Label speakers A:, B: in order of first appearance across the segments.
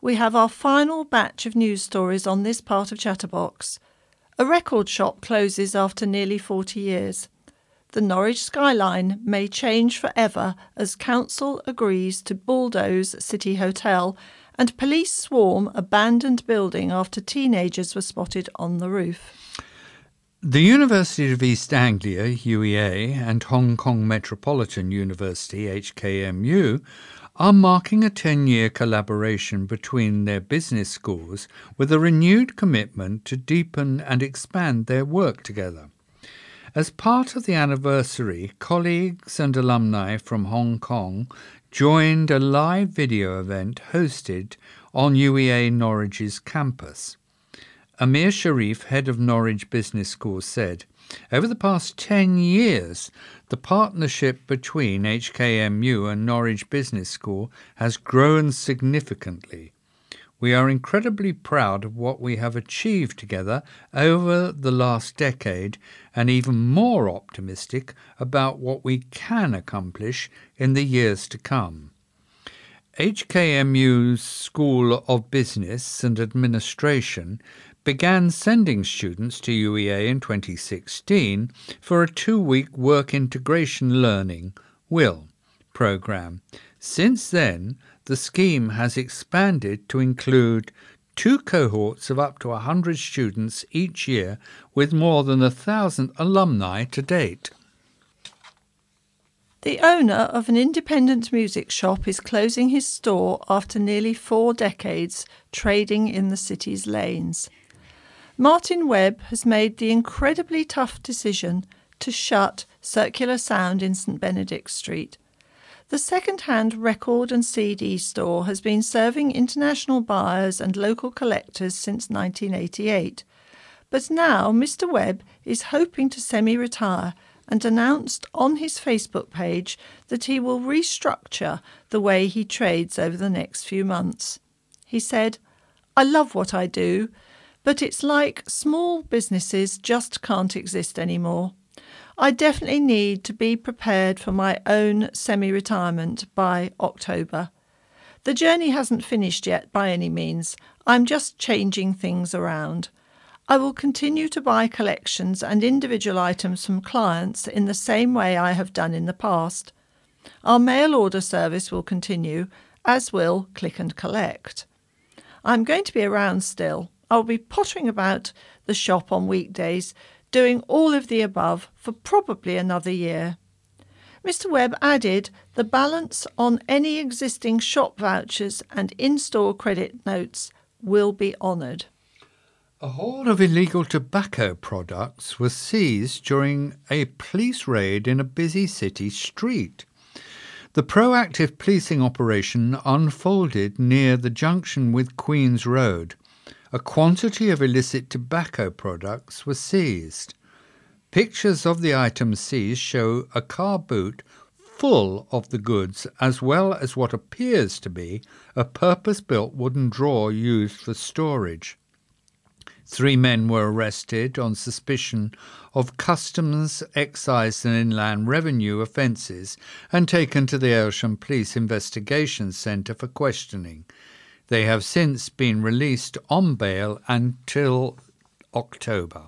A: we have our final batch of news stories on this part of Chatterbox. A record shop closes after nearly 40 years. The Norwich skyline may change forever as council agrees to bulldoze City Hotel, and police swarm abandoned building after teenagers were spotted on the roof.
B: The University of East Anglia, UEA, and Hong Kong Metropolitan University, HKMU, are marking a 10-year collaboration between their business schools with a renewed commitment to deepen and expand their work together. As part of the anniversary, colleagues and alumni from Hong Kong joined a live video event hosted on UEA Norwich's campus. Amir Sharif, head of Norwich Business School, said, "Over the past 10 years, the partnership between HKMU and Norwich Business School has grown significantly. We are incredibly proud of what we have achieved together over the last decade and even more optimistic about what we can accomplish in the years to come." HKMU's School of Business and Administration began sending students to UEA in 2016 for a 2-week work integration learning WIL program. Since then, the scheme has expanded to include 2 cohorts of up to 100 students each year, with more than 1,000 alumni to date.
A: The owner of an independent music shop is closing his store after nearly 4 decades trading in the city's lanes. Martin Webb has made the incredibly tough decision to shut Circular Sound in St Benedict Street. The second-hand record and CD store has been serving international buyers and local collectors since 1988. But now Mr Webb is hoping to semi-retire and announced on his Facebook page that he will restructure the way he trades over the next few months. He said, "I love what I do, but it's like small businesses just can't exist anymore. I definitely need to be prepared for my own semi-retirement by October. The journey hasn't finished yet by any means. I'm just changing things around. I will continue to buy collections and individual items from clients in the same way I have done in the past. Our mail order service will continue, as will Click and Collect. I'm going to be around still. I'll be pottering about the shop on weekdays, doing all of the above for probably another year." Mr Webb added the balance on any existing shop vouchers and in-store credit notes will be honoured.
B: A haul of illegal tobacco products was seized during a police raid in a busy city street. The proactive policing operation unfolded near the junction with Queen's Road. A quantity of illicit tobacco products was seized. Pictures of the items seized show a car boot full of the goods, as well as what appears to be a purpose-built wooden drawer used for storage. 3 men were arrested on suspicion of customs, excise and inland revenue offences and taken to the Aylsham Police Investigation Centre for questioning. They have since been released on bail until October.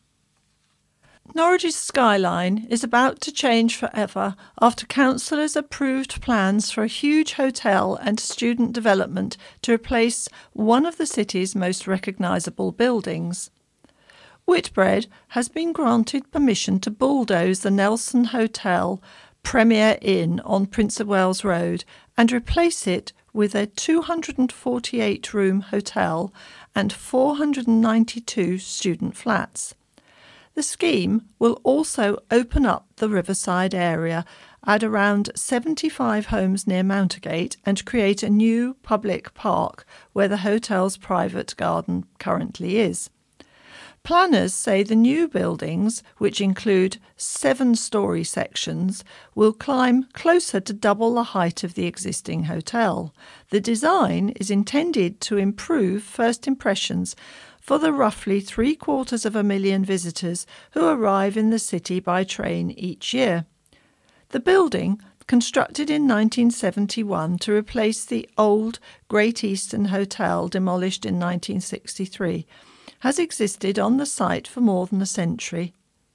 A: Norwich's skyline is about to change forever after councillors approved plans for a huge hotel and student development to replace one of the city's most recognisable buildings. Whitbread has been granted permission to bulldoze the Nelson Hotel Premier Inn on Prince of Wales Road and replace it with a 248-room hotel and 492 student flats. The scheme will also open up the riverside area, add around 75 homes near Mountergate and create a new public park where the hotel's private garden currently is. Planners say the new buildings, which include 7-storey sections, will climb closer to double the height of the existing hotel. The design is intended to improve first impressions for the roughly 750,000 visitors who arrive in the city by train each year. The building, constructed in 1971 to replace the old Great Eastern Hotel demolished in 1963, has existed on the site for more than a century.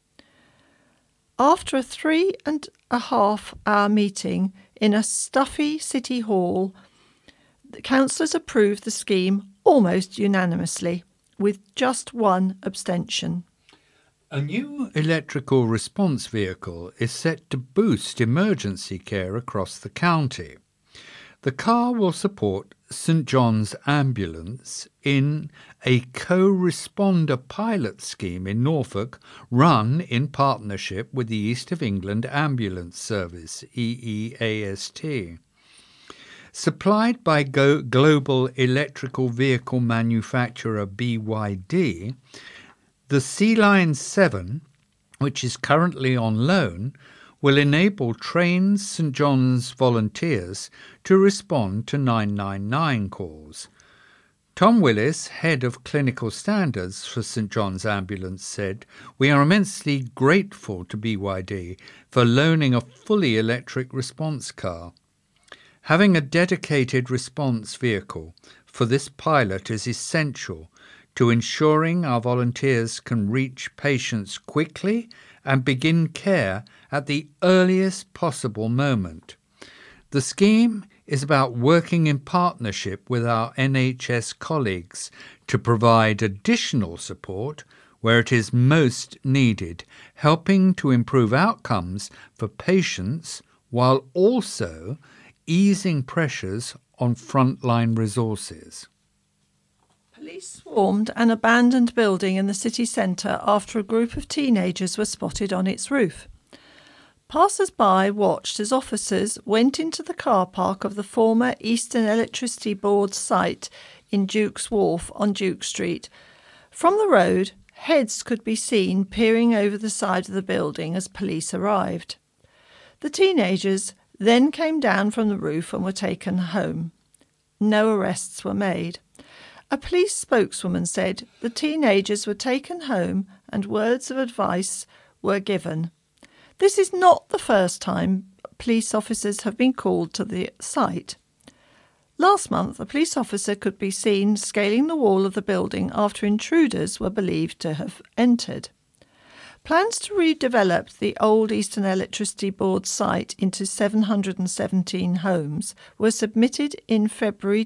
A: After a 3.5-hour meeting in a stuffy city hall, the councillors approved the scheme almost unanimously, with just one abstention.
B: A new electrical response vehicle is set to boost emergency care across the county. The car will support St John's Ambulance in a co-responder pilot scheme in Norfolk run in partnership with the East of England Ambulance Service, EEAST. Supplied by global electrical vehicle manufacturer BYD, the Sea-Line 7, which is currently on loan, will enable trained St John's volunteers to respond to 999 calls. Tom Willis, head of clinical standards for St John's Ambulance, said, "We are immensely grateful to BYD for loaning a fully electric response car. Having a dedicated response vehicle for this pilot is essential to ensuring our volunteers can reach patients quickly and begin care at the earliest possible moment. The scheme is about working in partnership with our NHS colleagues to provide additional support where it is most needed, helping to improve outcomes for patients while also easing pressures on frontline resources."
A: Police swarmed an abandoned building in the city centre after a group of teenagers were spotted on its roof. Passers-by watched as officers went into the car park of the former Eastern Electricity Board site in Duke's Wharf on Duke Street. From the road, heads could be seen peering over the side of the building as police arrived. The teenagers then came down from the roof and were taken home. No arrests were made. A police spokeswoman said the teenagers were taken home and words of advice were given. This is not the first time police officers have been called to the site. Last month, a police officer could be seen scaling the wall of the building after intruders were believed to have entered. Plans to redevelop the old Eastern Electricity Board site into 717 homes were submitted in February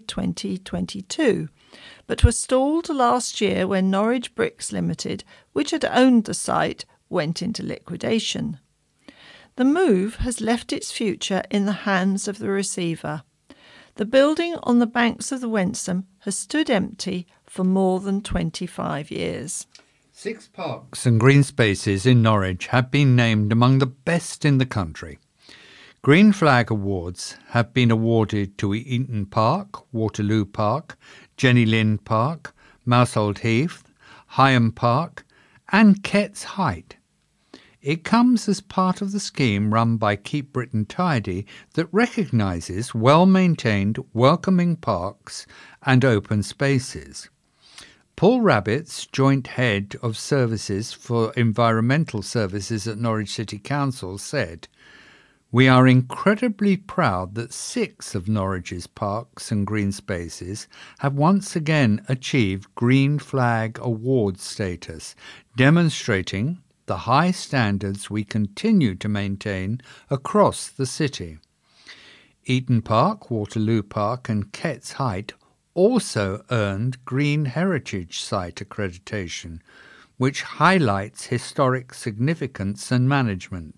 A: 2022, but were stalled last year when Norwich Bricks Limited, which had owned the site, went into liquidation. The move has left its future in the hands of the receiver. The building on the banks of the Wensum has stood empty for more than 25 years.
B: 6 parks and green spaces in Norwich have been named among the best in the country. Green Flag Awards have been awarded to Eaton Park, Waterloo Park, Jenny Lind Park, Mousehold Heath, Higham Park and Ketts Height. It comes as part of the scheme run by Keep Britain Tidy that recognises well-maintained, welcoming parks and open spaces. Paul Rabbits, Joint Head of Services for Environmental Services at Norwich City Council, said, "We are incredibly proud that 6 of Norwich's parks and green spaces have once again achieved Green Flag Award status, demonstrating the high standards we continue to maintain across the city." Eaton Park, Waterloo Park and Ketts Height also earned Green Heritage Site accreditation, which highlights historic significance and management.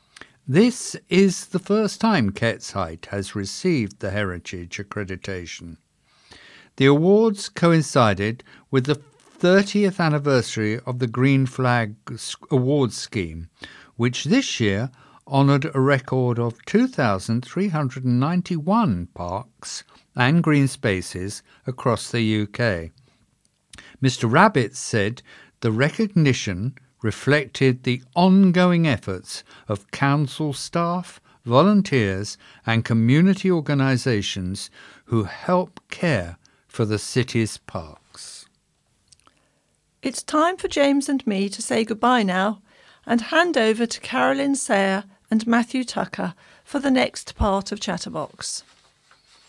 B: This is the first time Ketts Height has received the Heritage accreditation. The awards coincided with the 30th anniversary of the Green Flag Awards scheme, which this year honoured a record of 2,391 parks and green spaces across the UK. Mr. Rabbit said the recognition reflected the ongoing efforts of council staff, volunteers and community organisations who help care for the city's parks.
A: It's time for James and me to say goodbye now and hand over to Carolyn Sayer and Matthew Tucker for the next part of Chatterbox.